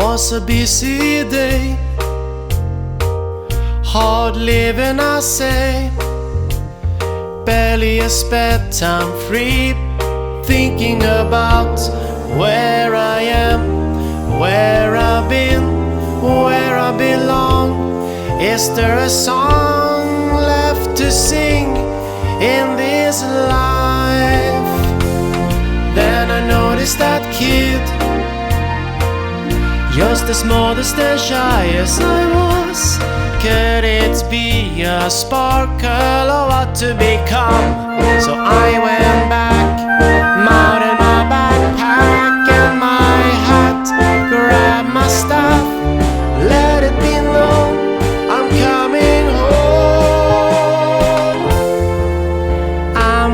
was a busy day, hard living I say, barely a spare time free, thinking about where I am, where I've been, where I belong. Is there a song left to sing in this life? Then I noticed that kid, just as modest and shy as I was. Could it be a sparkle of what to become? So I went back, mounted my backpack and my hat, grabbed my stuff, let it be known I'm coming home. I'm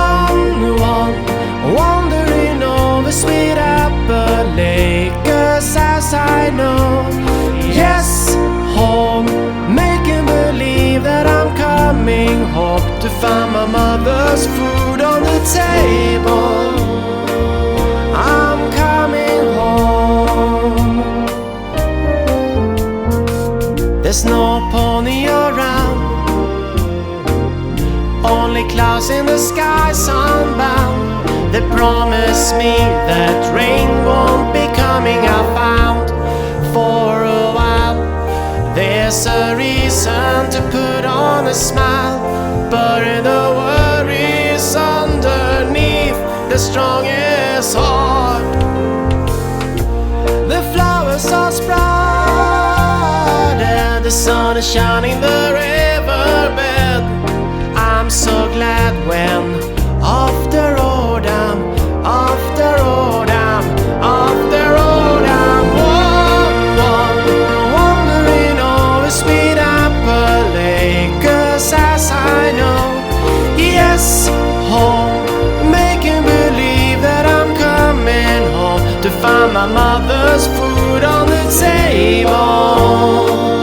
wandering over Sweet Apple Lake, 'cause as I know, yes, home, making believe that I'm coming home to find my mother's food on the table. I'm coming home. There's no pony around, only clouds in the sky, sunbound. They promise me that rain won't be coming. I found for a while there's a reason to put on a smile, but the worries underneath the strongest heart. The flowers are spread and the sun is shining the riverbed. I'm so glad when after Rodham, after Rodham, after Rodham, wandering over Sweet Apple Lake, 'cause as I know, yes, home, making believe that I'm coming home to find my mother's food on the table.